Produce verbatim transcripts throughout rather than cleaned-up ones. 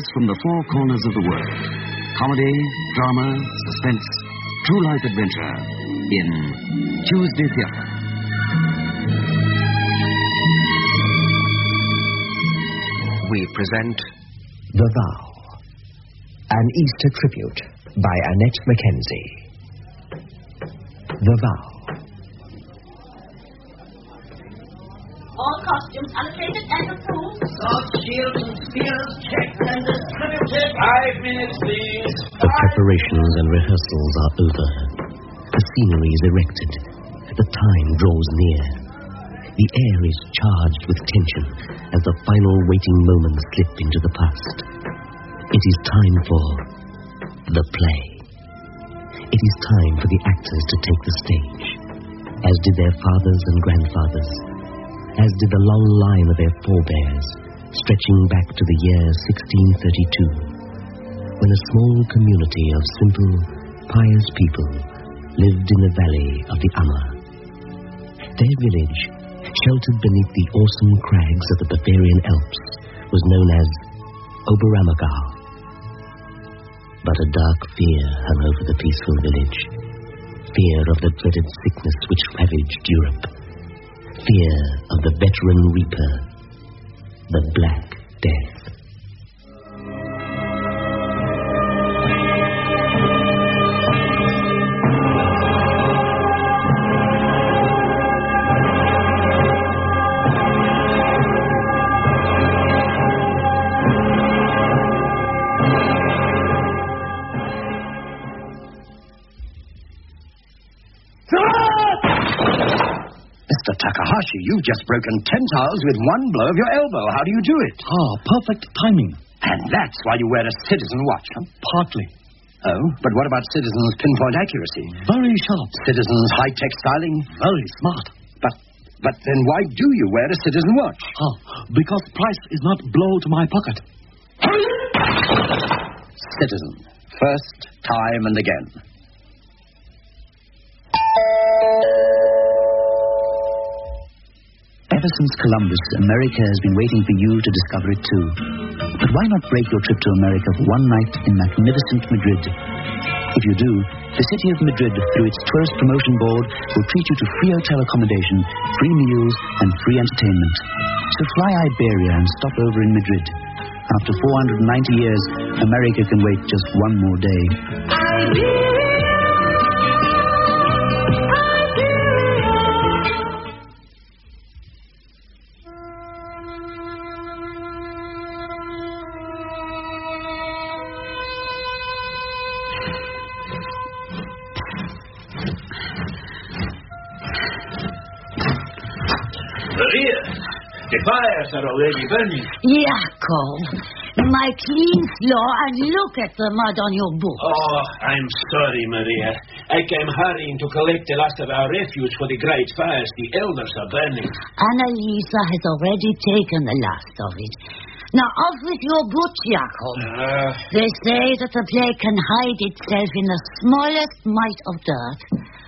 from the four corners of the world. Comedy, drama, suspense, true life adventure in Tuesday Theatre. We present The Vow, an Easter tribute by Annette Mackenzie. The Vow. All costumes allocated and approved. All shields and spears checked and distributed. Five minutes, please. The preparations and rehearsals are over. The scenery is erected. The time draws near. The air is charged with tension as the final waiting moments slip into the past. It is time for the play. It is time for the actors to take the stage, as did their fathers and grandfathers, as did the long line of their forebears, stretching back to the year sixteen thirty-two, when a small community of simple, pious people lived in the valley of the Ammer. Their village, sheltered beneath the awesome crags of the Bavarian Alps, was known as Oberammergau. But a dark fear hung over the peaceful village, fear of the dreaded sickness which ravaged Europe, fear of the veteran reaper, the Black Death. Takahashi, you've just broken ten tiles with one blow of your elbow. How do you do it? Ah, perfect timing. And that's why you wear a Citizen watch, huh? Partly. Oh, but what about Citizen's pinpoint accuracy? Very sharp. Citizen's high-tech styling? Very smart. But but then why do you wear a Citizen watch? Ah, because price is not blow to my pocket. Citizen. First, time, and again. Ever since Columbus, America has been waiting for you to discover it too. But why not break your trip to America for one night in magnificent Madrid? If you do, the city of Madrid, through its tourist promotion board, will treat you to free hotel accommodation, free meals, and free entertainment. So fly Iberia and stop over in Madrid. After four hundred ninety years, America can wait just one more day. Iberia! Maria, the fires are already burning. Jacob, my clean floor, and look at the mud on your boots. Oh, I'm sorry, Maria. I came hurrying to collect the last of our refuge for the great fires. The elders are burning. Annalisa has already taken the last of it. Now, off with your boots, Jacob. Uh, they say that the plague can hide itself in the smallest mite of dirt.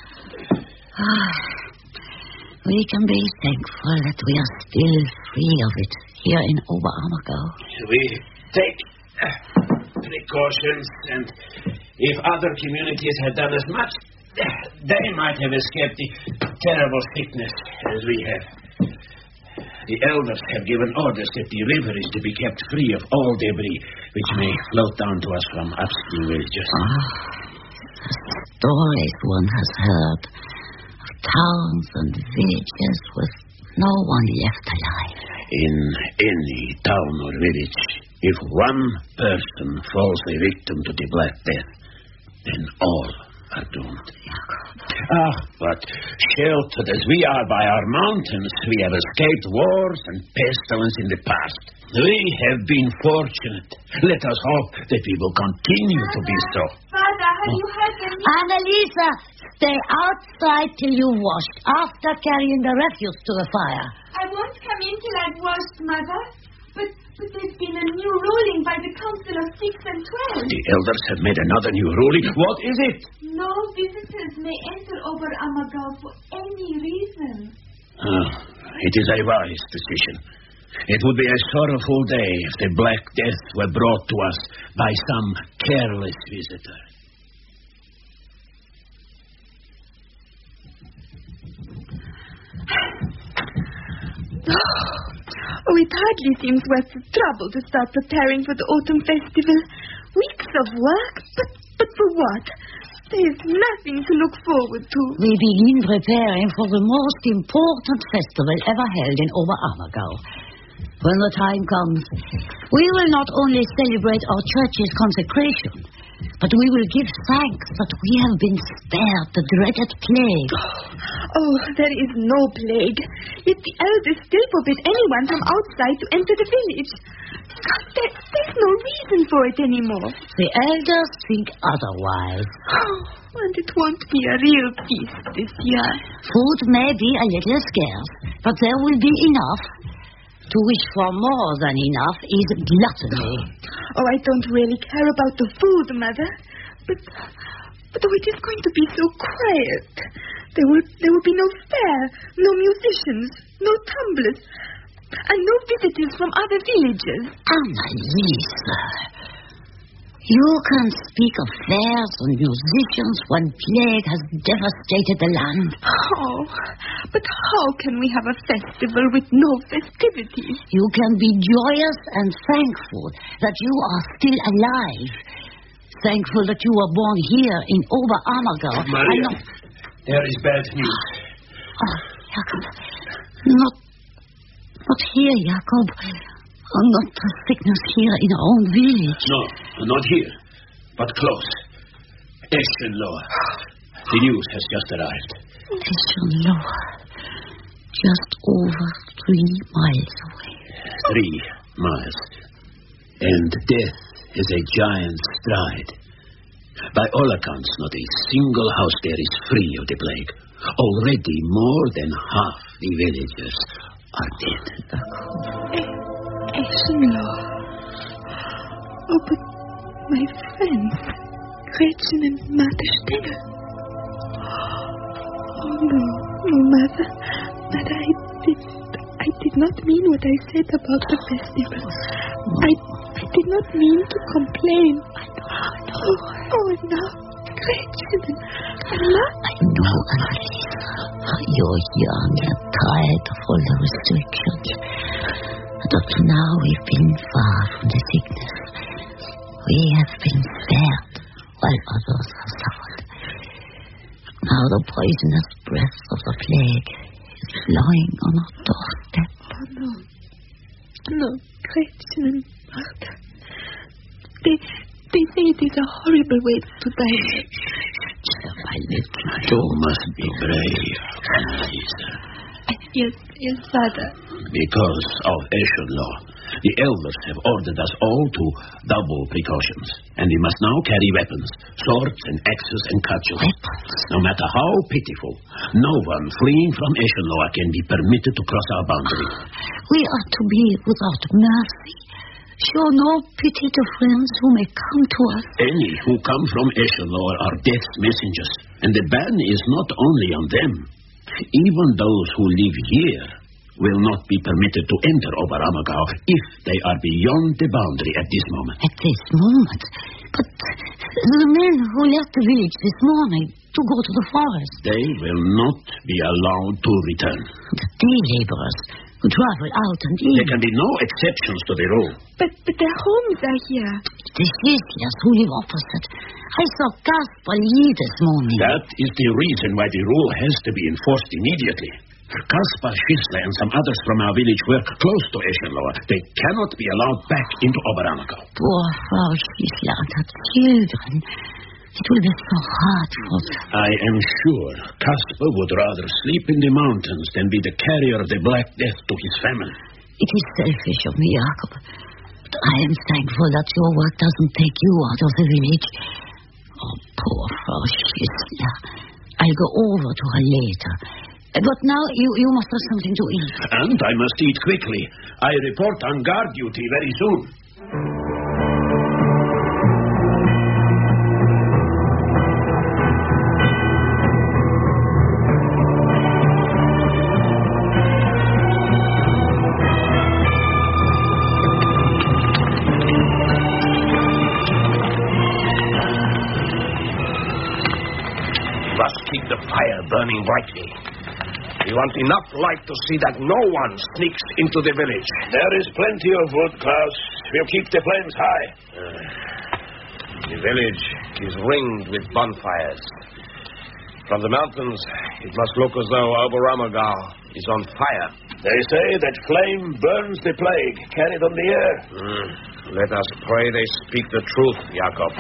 We can be thankful that we are still free of it here in Oberammergau. We take uh, precautions, and if other communities had done as much, uh, they might have escaped the terrible sickness as we have. The elders have given orders that the river is to be kept free of all debris which may float down to us from upstream villages. Ah, the stories one has heard. Towns and villages with no one left alive. In any town or village, if one person falls a victim to the Black Death, then all are doomed. Ah, but sheltered as we are by our mountains, we have escaped wars and pestilence in the past. We have been fortunate. Let us hope that we will continue to be so. Father, have you heard them? Annalisa, stay outside till you washed, after carrying the refuse to the fire. I won't come in till I've washed, Mother. But, but there's been a new ruling by the Council of Six and Twelve. The elders have made another new ruling. What is it? No visitors may enter Oberammergau for any reason. Ah, it is a wise decision. It would be a sorrowful day if the Black Death were brought to us by some careless visitor. Oh, it hardly seems worth the trouble to start preparing for the autumn festival. Weeks of work, but, but for what? There is nothing to look forward to. We begin preparing for the most important festival ever held in Oberammergau. When the time comes, we will not only celebrate our church's consecration, but we will give thanks that we have been spared the dreaded plague. Oh, there is no plague. Yet the elders still forbid anyone from outside to enter the village. There, there's no reason for it anymore. The elders think otherwise. Oh, and it won't be a real feast this year. Food may be a little scarce, but there will be enough. To wish for more than enough is gluttony. Oh, I don't really care about the food, Mother. But, but oh, it is going to be so quiet. There will, there will be no fair, no musicians, no tumblers, and no visitors from other villages. Annalise, you can speak of fairs and musicians when plague has devastated the land. Oh, but how can we have a festival with no festivities? You can be joyous and thankful that you are still alive. Thankful that you were born here in Oberammergau. Maria, not... there is bad news. Oh, Jacob. Not, not here, Jacob. Oh, not the sickness here in our own village. No, not here, but close. Eschenlohe. The news has just arrived. Eschenlohe. Just over three miles away. Three miles. And death is a giant's stride. By all accounts, not a single house there is free of the plague. Already more than half the villagers are dead. Eschenlohe. Oh, but my friends, Gretchen and Mother Stengel. Oh, no, no, Mother. Mother, I did, I did not mean what I said about the festival. I, I did not mean to complain. I know, I know. Oh, oh, now, Gretchen and Mother. I know, Annalise. You're young and tired of all the restrictions. But up to now, we've been far from the sickness. We have been spared, while others have suffered. Now the poisonous breath of the plague is flying on our doorstep. Oh, no. No, Gretchen and Martha. They, they say it is a horrible way to die. My little You must be brave, Annalise. Yes, yes, Father. Because of Eschenlohe, the elders have ordered us all to double precautions. And we must now carry weapons, swords and axes and cudgels. No matter how pitiful, no one fleeing from Eschenlohe can be permitted to cross our boundary. We are to be without mercy. Show no pity to friends who may come to us. Any who come from Eschenlohe are death's messengers. And the ban is not only on them. Even those who live here will not be permitted to enter Oberammergau if they are beyond the boundary at this moment. At this moment? But the men who left the village this morning to go to the forest. They will not be allowed to return. The day laborers who travel out and in. There can be no exceptions to the rule. But, but their homes are here. The Schlesiers who live opposite. I saw Kaspar leave this morning. That is the reason why the rule has to be enforced immediately. Kaspar Schisler and some others from our village work close to Eschenlohe. They cannot be allowed back into Oberammergau. Poor Frau Schisler and her children. It will be so hard for them. I am sure Kaspar would rather sleep in the mountains than be the carrier of the Black Death to his family. It is selfish of me, Jacob. But I am thankful that your work doesn't take you out of the village. Oh, poor Frau Schisler. I'll go over to her later. But now you, you must have something to eat. And I must eat quickly. I report on guard duty very soon. fire burning brightly. We want enough light to see that no one sneaks into the village. There is plenty of wood, Klaus. We'll keep the flames high. Uh, the village is ringed with bonfires. From the mountains, it must look as though Oberammergau is on fire. They say that flame burns the plague carried on the air. Mm. Let us pray they speak the truth, Jakob.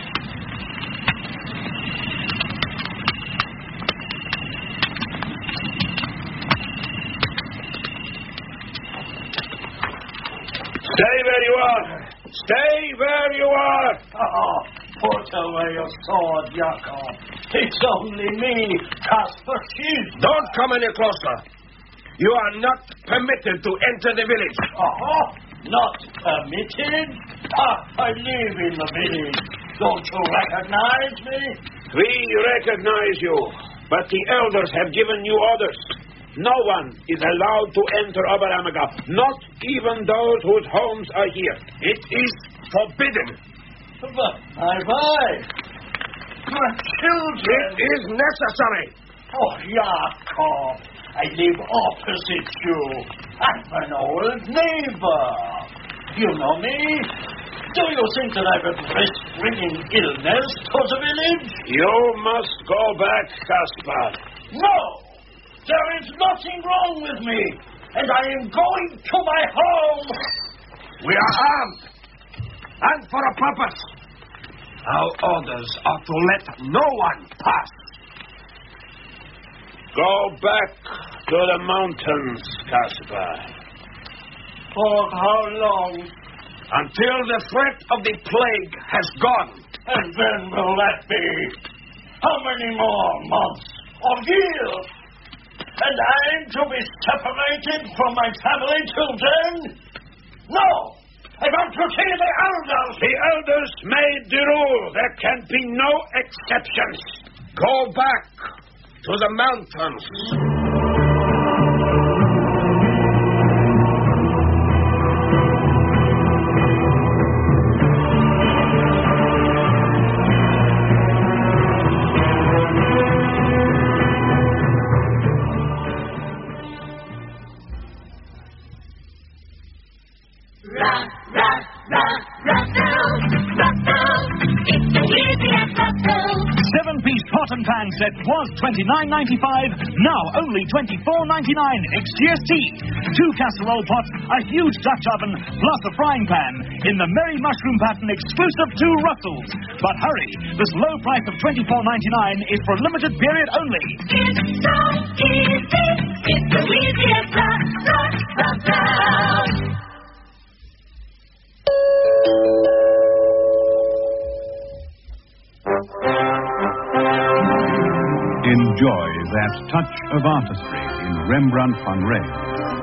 Stay where you are. Stay where you are. Oh, put away your sword, Jakob. It's only me, Caspar Schild. Don't come any closer. You are not permitted to enter the village. Oh, not permitted? Ah, I live in the village. Don't you recognize me? We recognize you, but the elders have given you orders. No one is allowed to enter Oberammergau, not even those whose homes are here. It is forbidden. But my wife, my children. It is necessary. Oh, Jakob, I live opposite you. I'm an old neighbor. You know me? Do you think that I would risk bringing illness to the village? You must go back, Caspar. No! There is nothing wrong with me, and I am going to my home. We are armed, and for a purpose. Our orders are to let no one pass. Go back to the mountains, Caspar. For how long? Until the threat of the plague has gone. And when will that be? How many more months or years? And I'm to be separated from my family till then? No! I want to see the elders! The elders made the rule. There can be no exceptions. Go back to the mountains. Pan set was twenty-nine ninety-five, now only twenty-four ninety-nine ex G S T. Two casserole pots, a huge Dutch oven, plus a frying pan in the Merry Mushroom pattern exclusive to Russell's. But hurry, this low price of twenty-four ninety-nine is for a limited period only. It's so easy. It's so easy at Russell's. Enjoy that touch of artistry in Rembrandt van Rijn.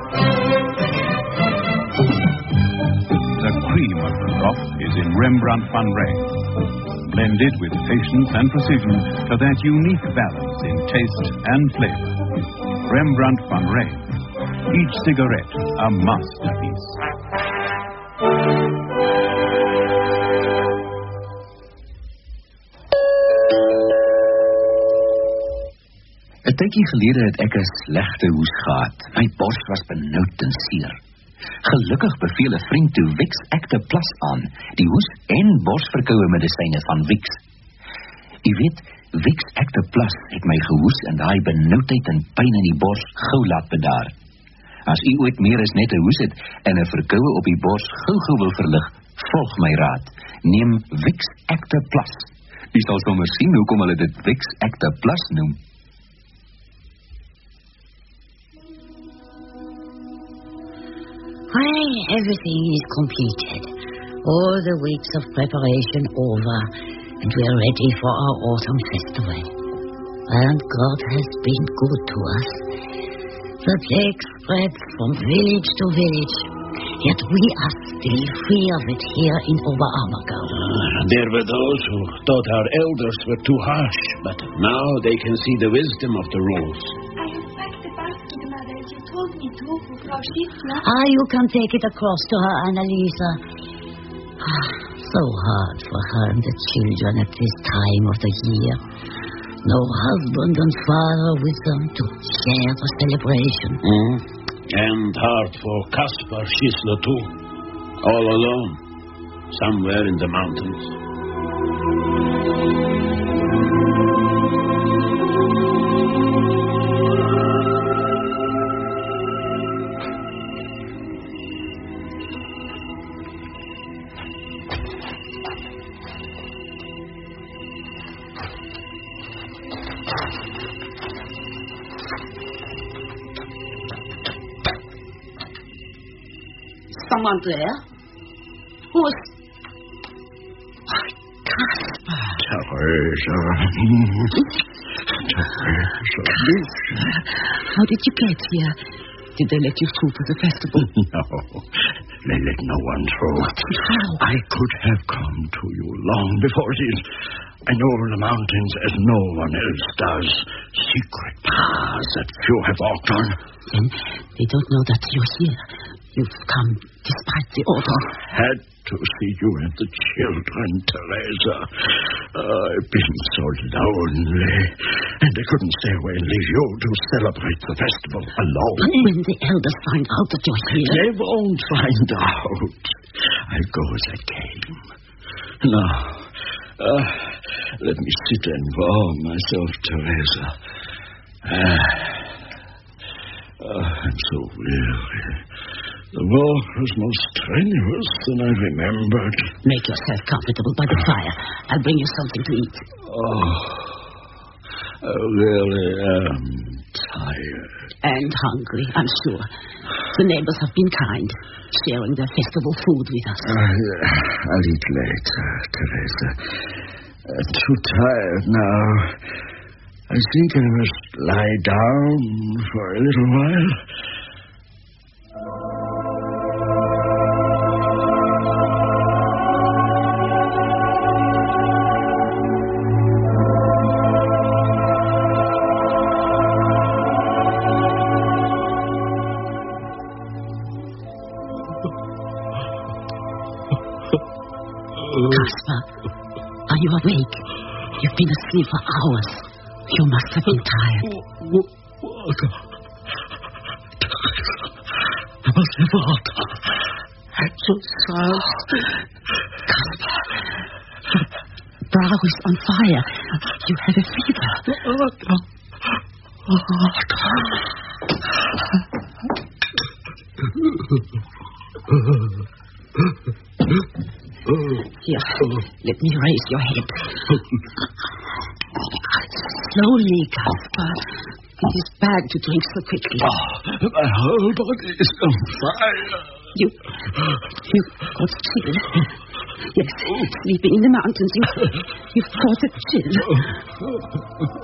The cream of the crop is in Rembrandt van Rijn, blended with patience and precision to that unique balance in taste and flavor. Rembrandt van Rijn, each cigarette a masterpiece. Een tydjie gelede het ek 'n slegte hoes gehad. My bors was benoud en seer. Gelukkig beveel 'n vriend toe Vicks Acta Plus aan, die hoes- en borsverkoue medisyne van Vicks. U weet, Vicks Acta Plus het my gehoes en daai benoudheid en pyn in die bors gou laat bedaar. As u ooit meer as net 'n hoes het en 'n verkoue op die bors gou-gou wil verlig, volg my raad. Neem Vicks Acta Plus. U sal sommer sien hoekom hulle dit Vicks Acta Plus noem. When everything is completed, all the weeks of preparation over, and we are ready for our autumn festival. And God has been good to us. The plague spreads from village to village, yet we are still free of it here in Oberammergau. Uh, there were those who thought our elders were too harsh, but now they can see the wisdom of the rules. Ah, you can take it across to her, Annalisa. Ah, so hard for her and the children at this time of the year. No husband and father with them to share the celebration. Mm. And hard for Caspar Schisler too. All alone. Somewhere in the mountains. Someone there? Who's... Caspar. Teresa. Teresa. How did you get here? Did they let you through for the festival? No. They let no one through. How? I could have come to you long before this. I know the mountains as no one else does. Secret paths that few have walked on. Then they don't know that you're here. You've come despite the order. Had to see you and the children, Teresa. I've been so lonely. And I couldn't stay away and leave you to celebrate the festival alone. But when the elders find out that you're here... They won't find out. I'll go as I came. Now, uh, let me sit and warm myself, Teresa. Ah, uh, I'm so weary. The walk was more strenuous than I remembered. Make yourself comfortable by the fire. I'll bring you something to eat. Oh, I really am tired. And hungry, I'm sure. The neighbors have been kind, sharing their festival food with us. Uh, I'll eat later, Teresa. I'm too tired now. I think I must lie down for a little while. Caspar, are you awake? You've been asleep for hours. You must have been tired. What? I must have water. I'm so sad. Caspar, your brow is on fire. You have a fever. Water. Here, let me raise your head. Slowly, Caspar. It is bad to drink so quickly. Oh, my whole body is on fire. You, you got chill. Yes, sleeping in the mountains, you, you've caught a chill.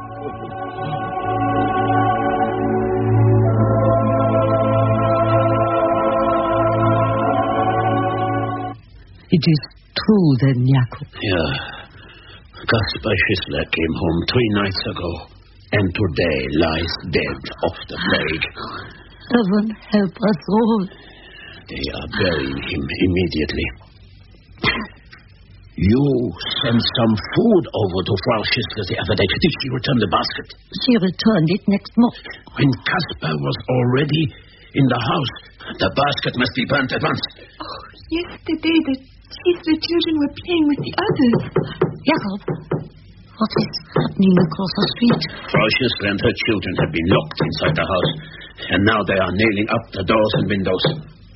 It is true, then, Jakob. Yeah. Caspar Schisler came home three nights ago, and today lies dead of the plague. Heaven help us all. They are burying him immediately. You sent some food over to Frau Schisler the other day. Did she return the basket? She returned it next morning. When Caspar was already in the house, the basket must be burnt at once. Oh, yesterday the Schisler children were playing with the others. Jakob, what is happening across the street? Frau Schisler and her children have been locked inside the house, and now they are nailing up the doors and windows.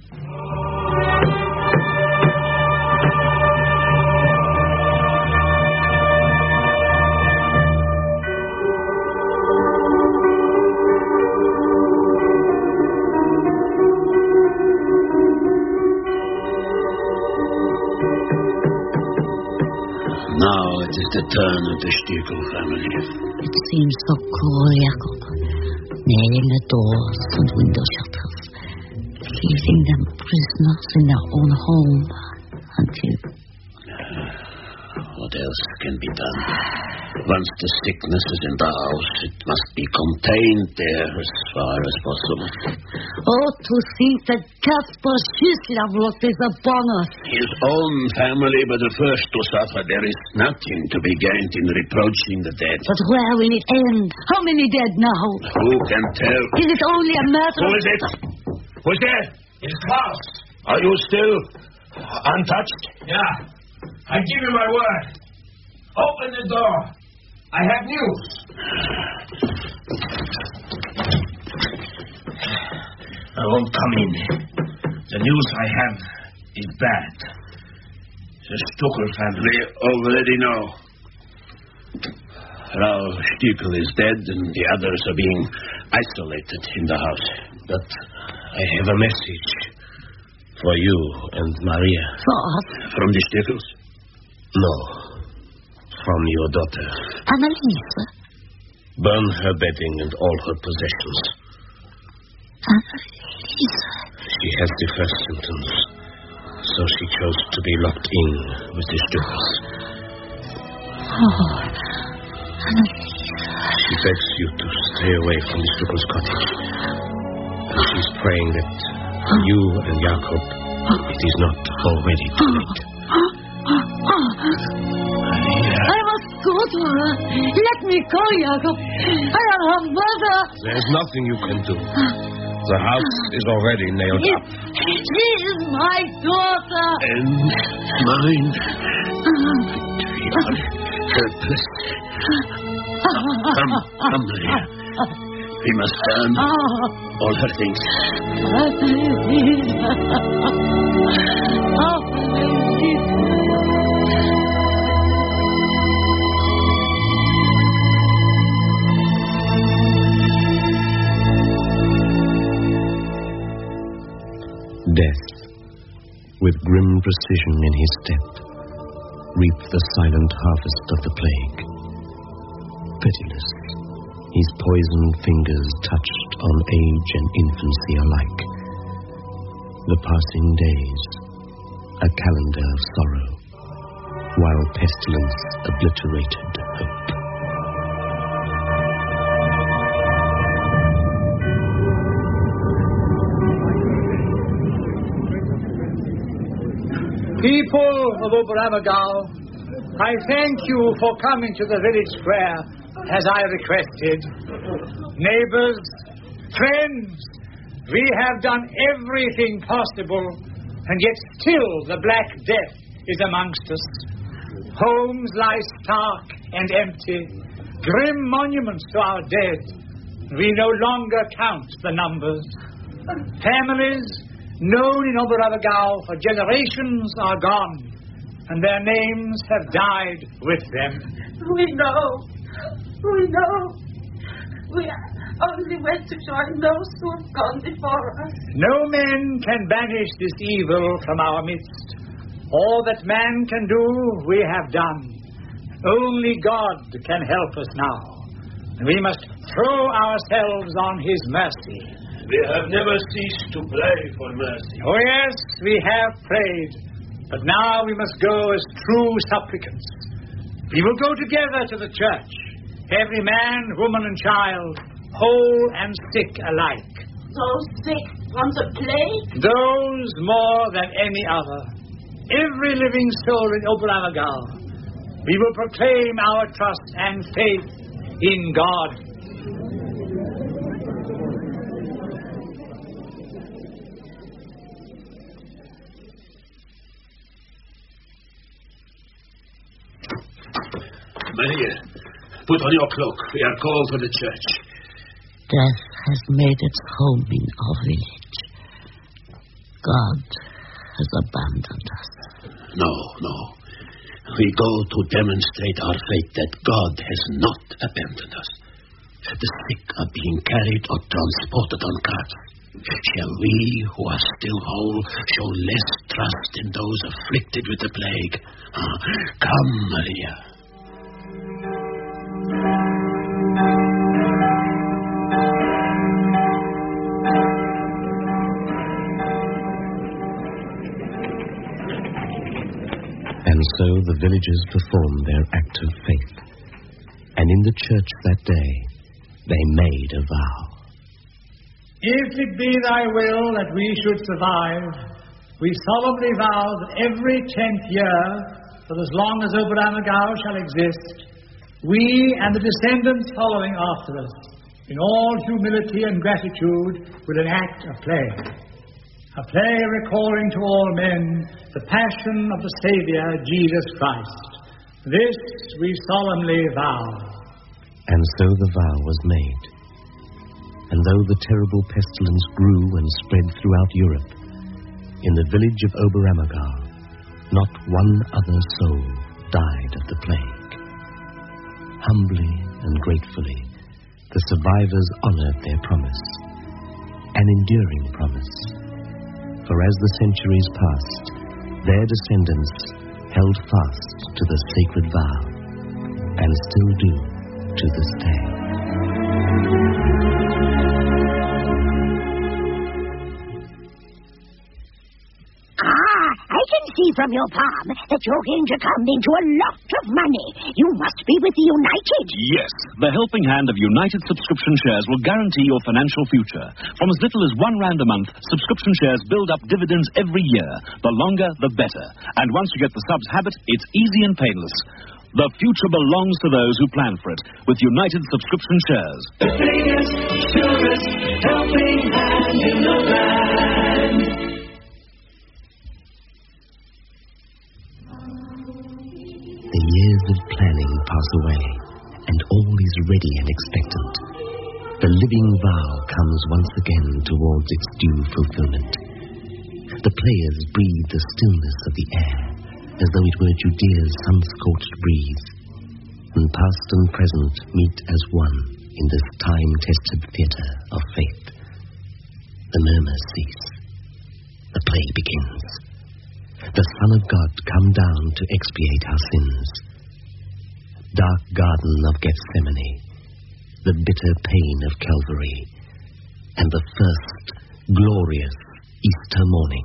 Now it is the turn of the Stiegel family. It seems so cruel, Jakob. Nailing the doors and window shutters. Leaving them prisoners in their own home until... what else can be done. Once the sickness is in the house, it must be contained there as far as possible. Oh, to think that Caspar Schislavrot is upon us. His own family were the first to suffer. There is nothing to be gained in reproaching the dead. But where will it end? How many dead now? Who can tell? Is it only a matter Who of... is it? Who's there? It's Klaus. Are you still untouched? Yeah. I give you my word. Open the door. I have news. I won't come in. The news I have is bad. The Stuckel family. We already know. Frau Stiegel is dead and the others are being isolated in the house. But I have a message for you and Maria. For us? From the Stiegels? No. From your daughter. Annalisa? Burn her bedding and all her possessions. Annalisa? She has the first symptoms, so she chose to be locked in with the Stuckels. Oh, Annalisa. She begs you to stay away from the Stuckels' cottage. And she's praying that for you and Jacob, it is not already too late. I must go to her. Let me go, Jacob. I am her mother. There's nothing you can do. The house is already nailed up. She is my daughter. And mine. We are helpless. Come, come, Maria. We must burn all her things. Death, with grim precision in his step, reaped the silent harvest of the plague. Pitiless, his poisoned fingers touched on age and infancy alike. The passing days, a calendar of sorrow, while pestilence obliterated hope. People of Oberammergau, I thank you for coming to the village square as I requested. Neighbors, friends, we have done everything possible, and yet still the Black Death is amongst us. Homes lie stark and empty, grim monuments to our dead. We no longer count the numbers. Families known in Oberammergau for generations are gone, and their names have died with them. We know. We know. We only went to join those who have gone before us. No man can banish this evil from our midst. All that man can do, we have done. Only God can help us now. We must throw ourselves on his mercy. We have never ceased to pray for mercy. Oh, yes, we have prayed. But now we must go as true supplicants. We will go together to the church. Every man, woman, and child, whole and sick alike. Those sick from the plague? Those more than any other. Every living soul in Oberammergau. We will proclaim our trust and faith in God. Maria, put on your cloak. We are called for the church. Death has made its home in our village. God has abandoned us. No, no. We go to demonstrate our faith that God has not abandoned us. The sick are being carried or transported on carts. Shall we, who are still whole, show less trust in those afflicted with the plague? Ah, come, Maria. And so the villagers performed their act of faith. And in the church that day, they made a vow. If it be thy will that we should survive, we solemnly vow that every tenth year, for as long as Oberammergau shall exist, we and the descendants following after us, in all humility and gratitude, will enact a play. A play recalling to all men the passion of the Saviour, Jesus Christ. This we solemnly vow. And so the vow was made. And though the terrible pestilence grew and spread throughout Europe, in the village of Oberammergau, not one other soul died of the plague. Humbly and gratefully, the survivors honored their promise, an enduring promise. For as the centuries passed, their descendants held fast to the sacred vow, and still do to this day. Ah, I can see from your palm that you're going to come into a lot of money. You must be with the United. Yes, the helping hand of United subscription shares will guarantee your financial future. From as little as one rand a month, subscription shares build up dividends every year. The longer, the better. And once you get the subs habit, it's easy and painless. The future belongs to those who plan for it with United subscription shares. The biggest, surest helping hand in the land. The years of planning pass away, and all is ready and expectant. The living vow comes once again towards its due fulfillment. The players breathe the stillness of the air, as though it were Judea's sun-scorched breeze, and past and present meet as one in this time-tested theatre of faith. The murmurs cease. The play begins. The Son of God come down to expiate our sins. Dark garden of Gethsemane, the bitter pain of Calvary, and the first glorious Easter morning.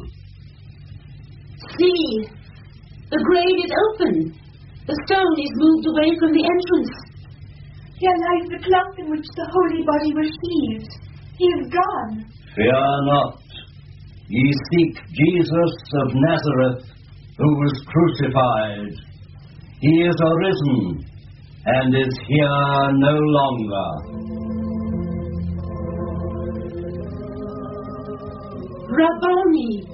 See, the grave is open. The stone is moved away from the entrance. Here lies the cloth in which the holy body was sheathed. He is gone. Fear not. Ye seek Jesus of Nazareth, who was crucified. He is arisen, and is here no longer. Rabboni.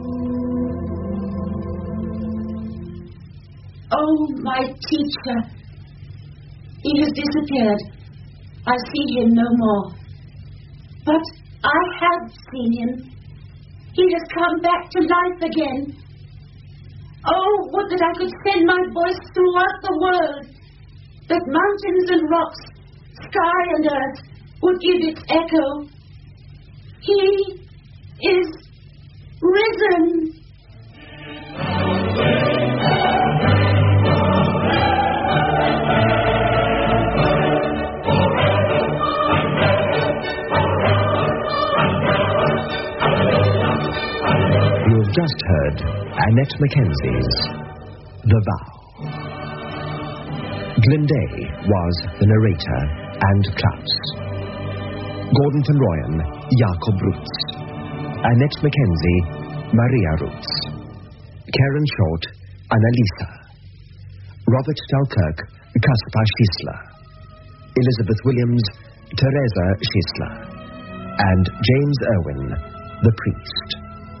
Oh, my teacher. He has disappeared. I see him no more. But I have seen him. He has come back to life again. Oh, would that I could send my voice throughout the world, that mountains and rocks, sky and earth would give its echo. He is risen. You have just heard Annette Mackenzie's The Vow. Glenday was the narrator and Klaus. Gordon van Rooyen, Jacob Roots. Annette Mackenzie, Maria Roots. Karen Short, Annalisa. Robert Dalkirk, Caspar Schisler. Elizabeth Williams, Teresa Schisler. And James Irwin, the priest.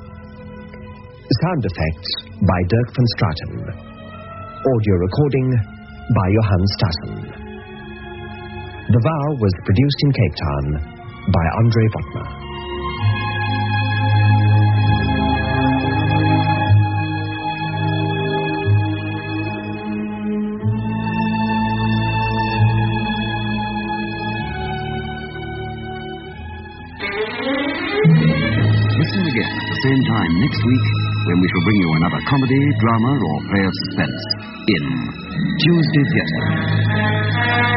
Sound effects by Dirk van Straten. Audio recording by Johan Stassen. The Vow was produced in Cape Town by Andre Botner. Listen again at the same time next week when we shall bring you another comedy, drama, or play of suspense in Tuesday Theatre.